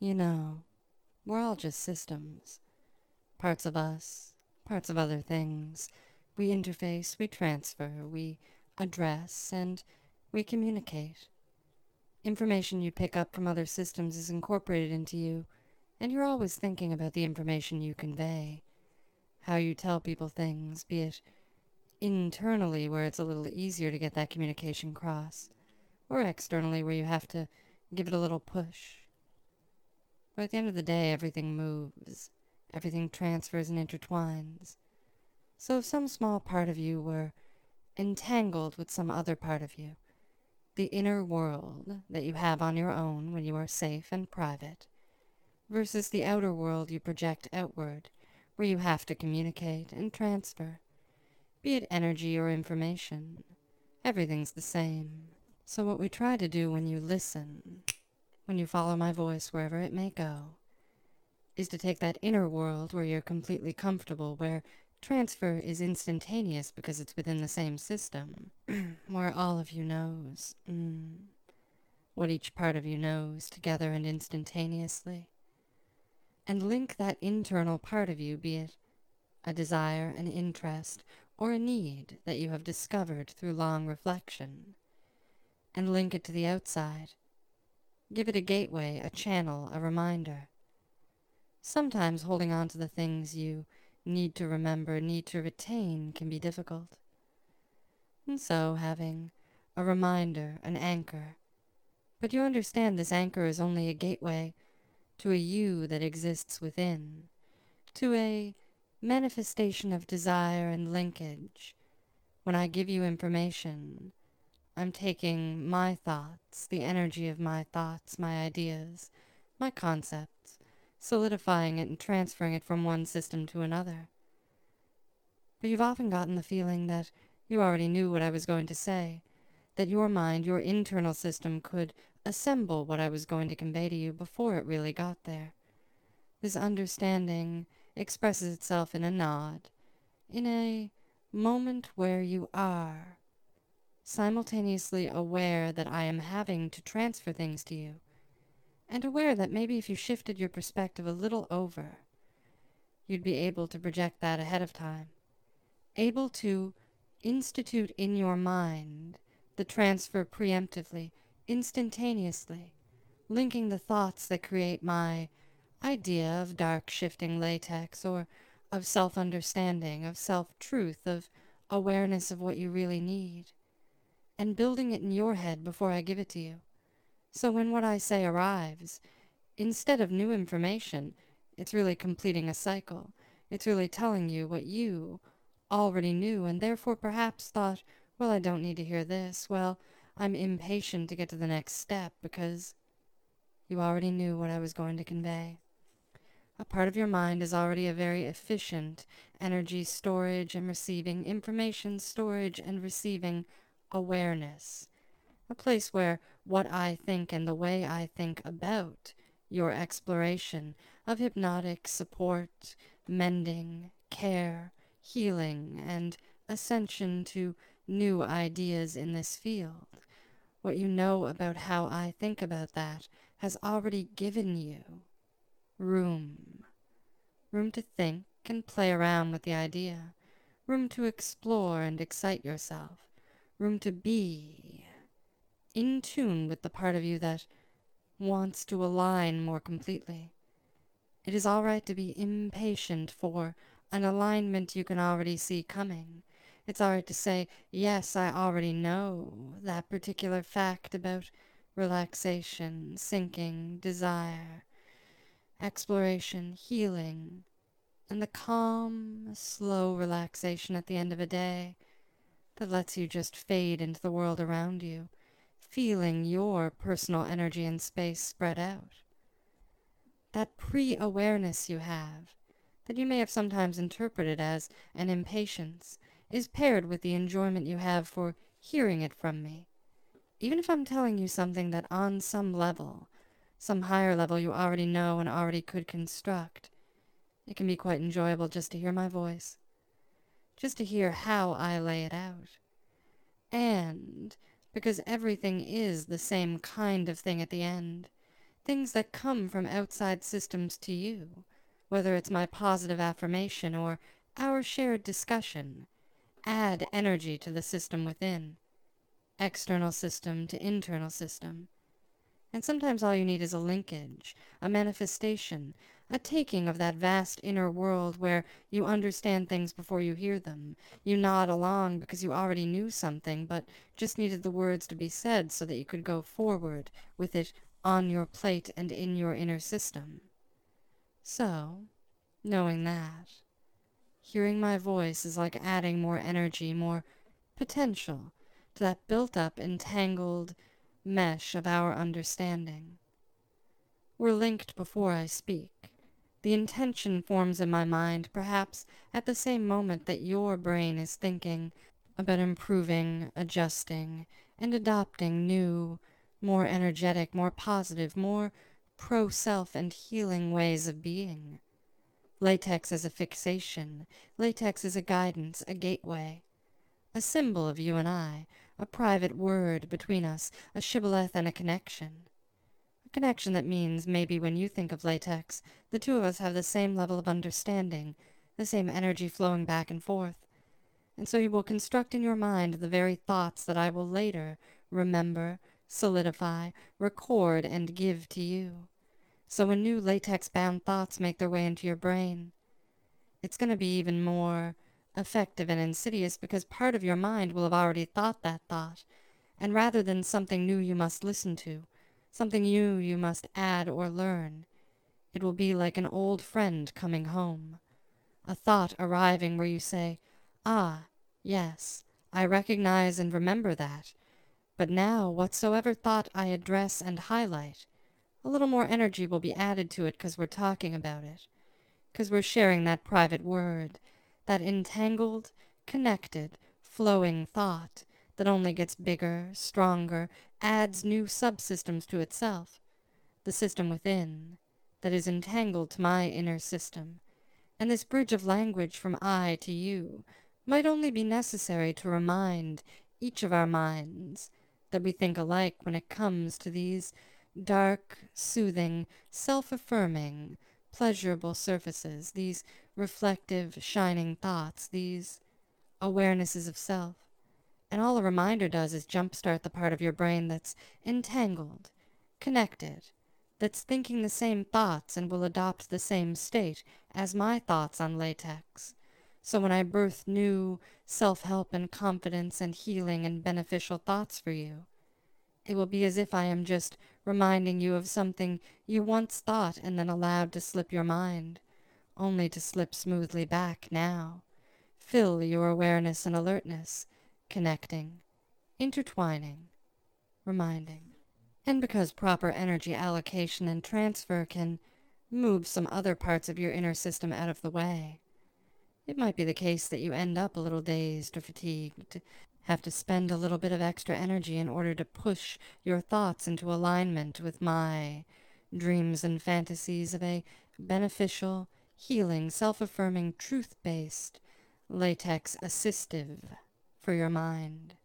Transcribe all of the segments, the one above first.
You know, we're all just systems. Parts of us, parts of other things. We interface, we transfer, we address, and we communicate. Information you pick up from other systems is incorporated into you, and you're always thinking about the information you convey. How you tell people things, be it internally where it's a little easier to get that communication across, or externally where you have to give it a little push. But at the end of the day, everything moves. Everything transfers and intertwines. So if some small part of you were entangled with some other part of you, the inner world that you have on your own when you are safe and private, versus the outer world you project outward, where you have to communicate and transfer, be it energy or information, everything's the same. So what we try to do when you listen, when you follow my voice wherever it may go, is to take that inner world where you're completely comfortable, where transfer is instantaneous because it's within the same system, where all of you knows what each part of you knows together and instantaneously, and link that internal part of you, be it a desire, an interest, or a need that you have discovered through long reflection, and link it to the outside. Give it a gateway, a channel, a reminder. Sometimes holding on to the things you need to remember, need to retain, can be difficult. And so having a reminder, an anchor. But you understand this anchor is only a gateway to a you that exists within, to a manifestation of desire and linkage. When I give you information, I'm taking my thoughts, the energy of my thoughts, my ideas, my concepts, solidifying it and transferring it from one system to another. But you've often gotten the feeling that you already knew what I was going to say, that your mind, your internal system, could assemble what I was going to convey to you before it really got there. This understanding expresses itself in a nod, in a moment where you are simultaneously aware that I am having to transfer things to you, and aware that maybe if you shifted your perspective a little over, you'd be able to project that ahead of time, able to institute in your mind the transfer preemptively, instantaneously, linking the thoughts that create my idea of dark shifting latex, or of self-understanding, of self-truth, of awareness of what you really need, and building it in your head before I give it to you. So when what I say arrives, instead of new information, it's really completing a cycle. It's really telling you what you already knew, and therefore perhaps thought, well, I don't need to hear this. Well, I'm impatient to get to the next step because you already knew what I was going to convey. A part of your mind is already a very efficient energy storage and receiving, information storage and receiving awareness. A place where what I think and the way I think about your exploration of hypnotic support, mending, care, healing, and ascension to new ideas in this field. What you know about how I think about that has already given you room. Room to think and play around with the idea. Room to explore and excite yourself. Room to be in tune with the part of you that wants to align more completely. It is all right to be impatient for an alignment you can already see coming. It's all right to say, yes, I already know that particular fact about relaxation, sinking, desire, exploration, healing, and the calm, slow relaxation at the end of a day that lets you just fade into the world around you, feeling your personal energy and space spread out. That pre-awareness you have, that you may have sometimes interpreted as an impatience, is paired with the enjoyment you have for hearing it from me. Even if I'm telling you something that on some level, some higher level you already know and already could construct, it can be quite enjoyable just to hear my voice, just to hear how I lay it out. And because everything is the same kind of thing at the end, things that come from outside systems to you, whether it's my positive affirmation or our shared discussion, add energy to the system within, external system to internal system. And sometimes all you need is a linkage, a manifestation, a taking of that vast inner world where you understand things before you hear them. You nod along because you already knew something, but just needed the words to be said so that you could go forward with it on your plate and in your inner system. So, knowing that, hearing my voice is like adding more energy, more potential to that built-up, entangled mesh of our understanding. We're linked before I speak. The intention forms in my mind, perhaps at the same moment that your brain is thinking about improving, adjusting, and adopting new, more energetic, more positive, more pro-self and healing ways of being. Latex is a fixation. Latex is a guidance, a gateway. A symbol of you and I, a private word between us, a shibboleth and a connection. A connection that means maybe when you think of latex, the two of us have the same level of understanding, the same energy flowing back and forth. And so you will construct in your mind the very thoughts that I will later remember, solidify, record, and give to you. So when new latex-bound thoughts make their way into your brain, it's going to be even more effective and insidious because part of your mind will have already thought that thought. And rather than something new you must listen to, something new you must add or learn, it will be like an old friend coming home. A thought arriving where you say, "Ah, yes, I recognize and remember that. But now whatsoever thought I address and highlight, a little more energy will be added to it because we're talking about it. Because we're sharing that private word, that entangled, connected, flowing thought that only gets bigger, stronger, adds new subsystems to itself, the system within, that is entangled to my inner system. And this bridge of language from I to you might only be necessary to remind each of our minds that we think alike when it comes to these dark, soothing, self-affirming, pleasurable surfaces, these reflective, shining thoughts, these awarenesses of self. And all a reminder does is jumpstart the part of your brain that's entangled, connected, that's thinking the same thoughts and will adopt the same state as my thoughts on latex. So when I birth new self-help and confidence and healing and beneficial thoughts for you, it will be as if I am just reminding you of something you once thought and then allowed to slip your mind, only to slip smoothly back now. Fill your awareness and alertness, connecting, intertwining, reminding. And because proper energy allocation and transfer can move some other parts of your inner system out of the way, it might be the case that you end up a little dazed or fatigued, have to spend a little bit of extra energy in order to push your thoughts into alignment with my dreams and fantasies of a beneficial, healing, self-affirming, truth-based, latex assistive for your mind.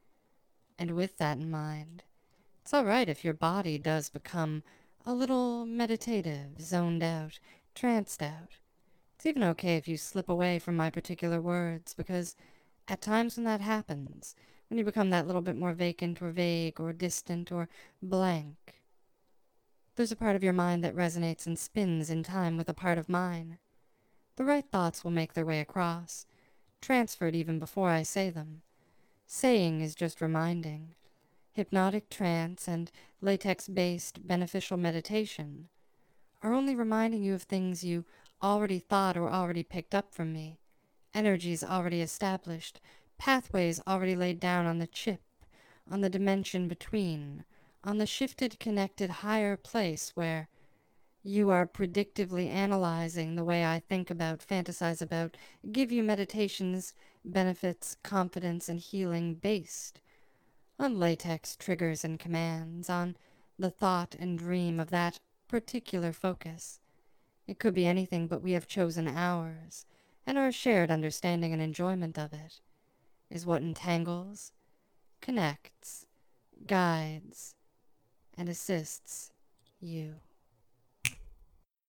And with that in mind, it's all right if your body does become a little meditative, zoned out, tranced out. It's even okay if you slip away from my particular words, because at times when that happens, when you become that little bit more vacant or vague or distant or blank, there's a part of your mind that resonates and spins in time with a part of mine. The right thoughts will make their way across, transferred even before I say them. Saying is just reminding. Hypnotic trance and latex-based beneficial meditation are only reminding you of things you already thought or already picked up from me. Energies already established, pathways already laid down on the chip, on the dimension between, on the shifted, connected higher place where you are predictively analyzing the way I think about, fantasize about, give you meditations, benefits, confidence, and healing based on latex triggers and commands, on the thought and dream of that particular focus. It could be anything, but we have chosen ours, and our shared understanding and enjoyment of it is what entangles, connects, guides, and assists you.